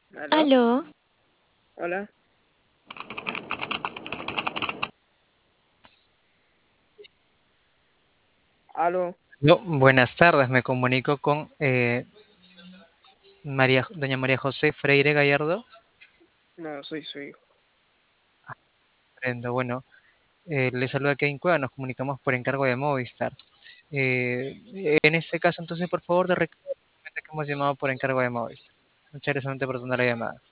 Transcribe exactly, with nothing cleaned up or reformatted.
¿Aló? Aló, Hola. ¿Aló? No, buenas tardes, me comunico con eh, María, doña María José Freire Gallardo. No, soy su hijo. Prendo. Bueno, eh, le saluda Kevin Cueva, nos comunicamos por encargo de Movistar. Eh, en este caso, entonces, por favor, de recordar que hemos llamado por encargo de Movistar. Muchas gracias por tomar la llamada.